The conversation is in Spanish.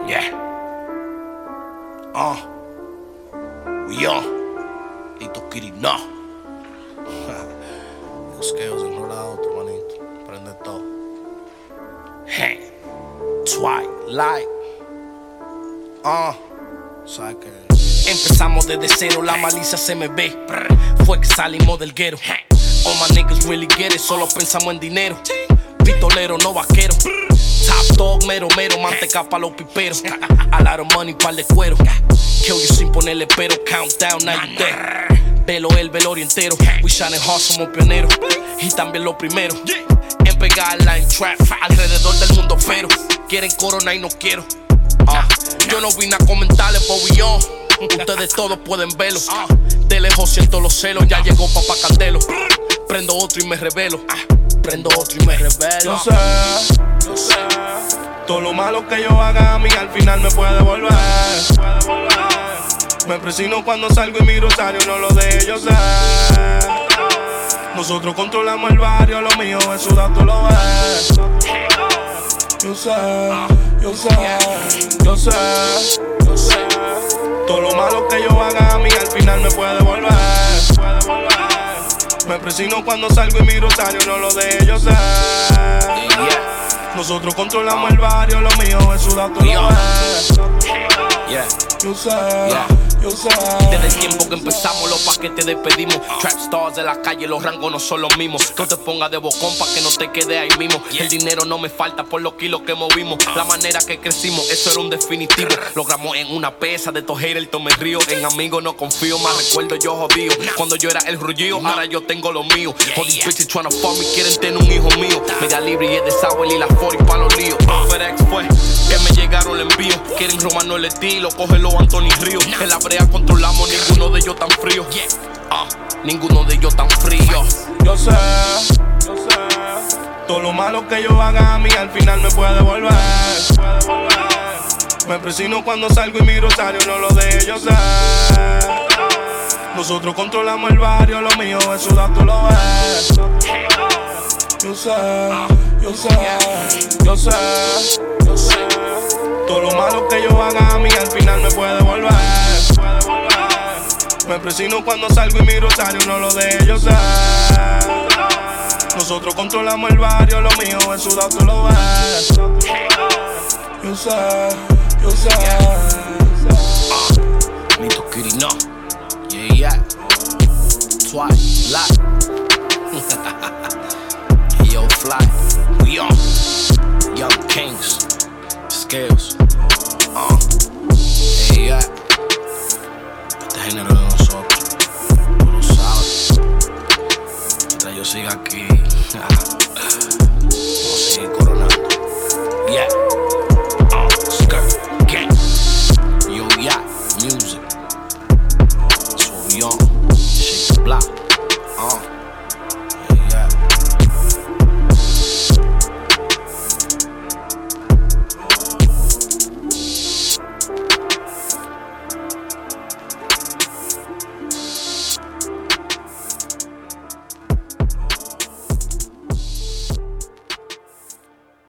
Yeah. We on. Lito Kitty, no. Los queos enrolados, tu manito. Prende todo. Hey. Twilight. ¿Sabes qué? Empezamos desde cero, la malicia se me ve. Fue que salimos del guero. All my niggas really get it, solo pensamos en dinero. Pistolero, no vaquero. Top dog, mero, manteca pa' los piperos. A lot of money, par de cuero. Kill you sin ponerle pero. Countdown, now you dead. Velo el velorio entero. We shining hard, somos pioneros. Y también lo primero en pegarla en trap alrededor del mundo, pero quieren corona y no quiero. Yo no vine a comentarles, but we on. Ustedes todos pueden verlo. De lejos siento los celos, ya llegó Papá Candelo. Prendo otro y me revelo. Prendo otro y me revelo. Yo sé, todo lo malo que yo haga a mí al final me puede volver. Me presino cuando salgo y mi rosario no lo de ellos sé. Nosotros controlamos el barrio, lo mío es sudar, tú lo ves. Yo sé, todo lo malo que yo haga a mí al final me puede volver. Me presino cuando salgo y mi rosario no lo de ellos sé. Nosotros controlamos el barrio, lo mío es sudar, tú lo ves. Yo sé. Desde el tiempo que empezamos los paquetes despedimos. Trap stars de la calle, los rangos no son los mismos. No te pongas de bocón pa' que no te quede ahí mismo. El dinero no me falta por los kilos que movimos. La manera que crecimos, eso era un definitivo. Logramos en una pesa, de estos haters me río. En amigos no confío, más recuerdo yo jodido. Cuando yo era el rullido, ahora yo tengo lo mío. All these bitches tryna fuck me, quieren tener un hijo mío. Media libre y es de Sauer y la 40 pa' los líos. FedEx fue que me llegaron el envío. Quieren robarnos el estilo, cógelo Anthony Río. En la brea controlamos, ninguno de ellos tan frío. Ninguno de ellos tan frío. Yo sé, todo lo malo que yo haga a mí al final me puede volver. Me presino cuando salgo y mi rosario no lo de ellos sé. Nosotros controlamos el barrio, lo mío es sudar, tú lo ves. Yo sé, todo lo malo que yo haga a mí al final me puede volver. Me presino cuando salgo y mi rosario no lo de ellos sé. Nosotros controlamos el barrio, lo mío es sudar, tú lo ves. Yo sé. Lito Kitty, no. Yeah. Twilight. Yo, fly. We on. Young Kings. Scales. Yeah. Este género de nosotros. Tú lo sabes. Mientras yo siga aquí, vamos a seguir coronando. Yeah. Skirt. Gang. Yo, yeah. Music. That's what we on. Shake the block.